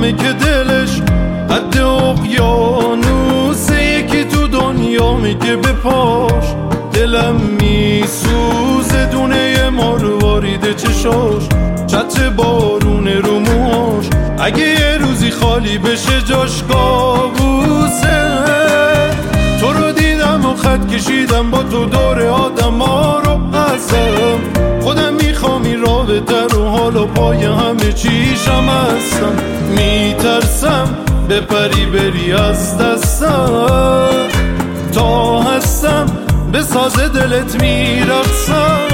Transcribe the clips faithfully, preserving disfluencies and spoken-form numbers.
آدمه که دلش قد اقیانوسه، یکی تو دنیا میگه به پاش دلم میسوزه، دونه مرواریده چشاش چتر بارونه رو موهاش، اگه یه روزی خالی بشه جاش کابوسه. تو رو دیدم و خط کشیدم با تو دور آدم ها رو هستم، خودم میخوام این رابطه رو حالا پای همه چیشم هستم، میترسم بپری بری از دستم، تا هستم به ساز دلت میرقصم.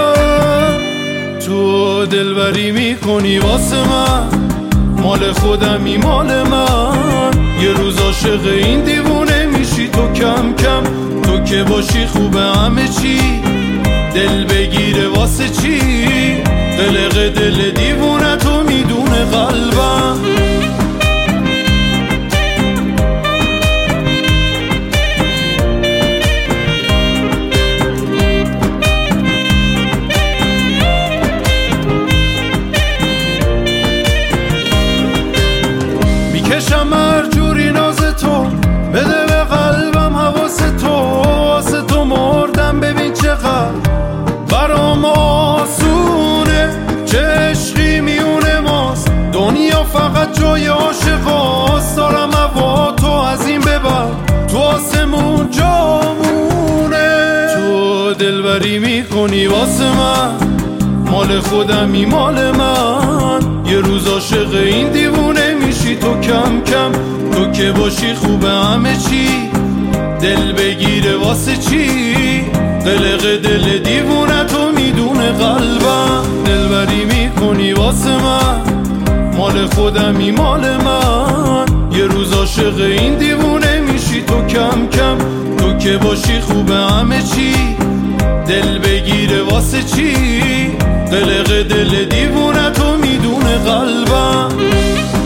تو دلبری میکنی واسه من، مال خودمی مال من، یه روز عاشق این دیوونه میشی تو کم کم، تو که باشی خوبه همه چی، دل بگیره واسه چی، قلق دل دیوونه تو میدونه قلبم. میکشم هر جوری ناز تو، بده به قلبم حواس تو، واسه تو مردم ببین چقدر برام آسونه، چه عشقی میونه ماست، دنیا فقط جای عاشقاست، دارم هوا تو از این ببر تو آسمون جامونه. تو دلبری میکنی واسه من، مال خودمی مال من، یه روز عاشق این دیوونه میشی تو کم کم، تو که باشی خوبه همه چی، دل بگیره واسه چی، قلق دل دیوونه تو میدونه قلبم. دلبری میکنی واسه من، مال خودمی مال من، یه روز عاشق این دیوونه میشی تو کم کم، تو که باشی خوبه همه چی، دل بگیره واسه چی، قلق دل دیوونه تو میدونه قلبم.